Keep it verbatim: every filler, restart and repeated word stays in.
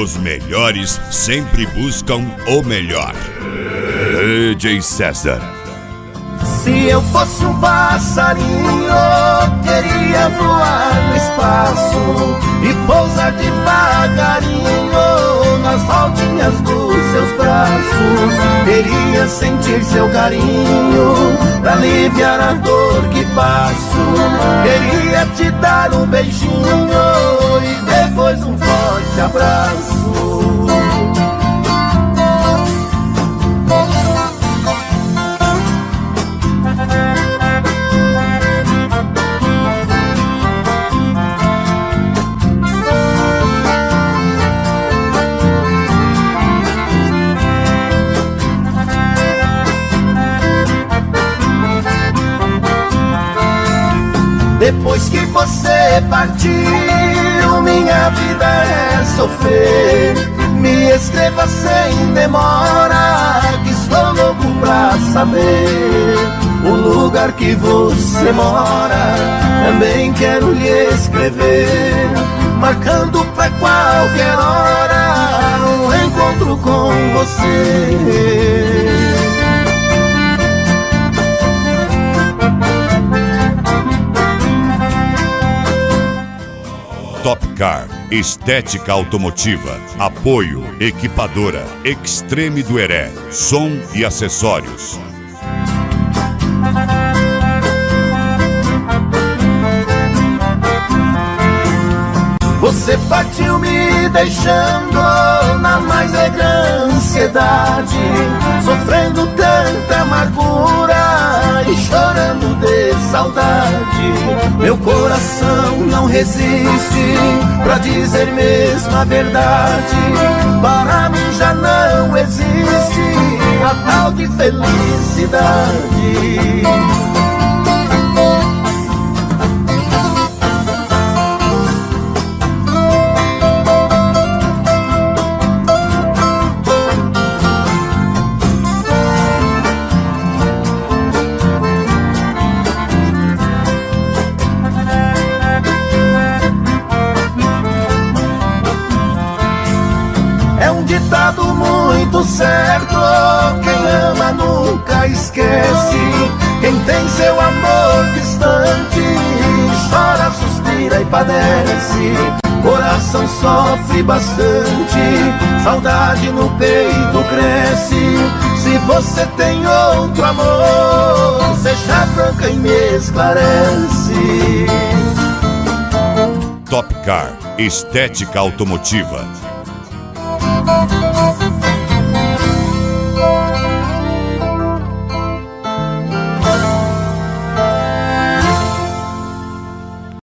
Os melhores sempre buscam o melhor. D J César. Se eu fosse um passarinho, queria voar no espaço e pousar devagarinho nas rodinhas dos seus braços. Queria sentir seu carinho pra aliviar a dor que passo. Queria te dar um beijinho e depois um forte abraço. Depois que você partiu, minha vida é sofrer. Me escreva sem demora, que estou louco pra saber o lugar que você mora. Também quero lhe escrever, marcando pra qualquer hora um encontro com você. Topcar, estética automotiva, apoio, equipadora, Extreme do Heré, som e acessórios. Você partiu me deixando na mais negra ansiedade, sofrendo tanta amargura e chorando de saudade. Meu coração não resiste pra dizer mesmo a verdade. Para mim já não existe a tal de felicidade. Ditado muito certo, quem ama nunca esquece. Quem tem seu amor distante chora, suspira e padece. Coração sofre bastante, saudade no peito cresce. Se você tem outro amor, seja franca e me esclarece. Topcar, estética automotiva. Thank you.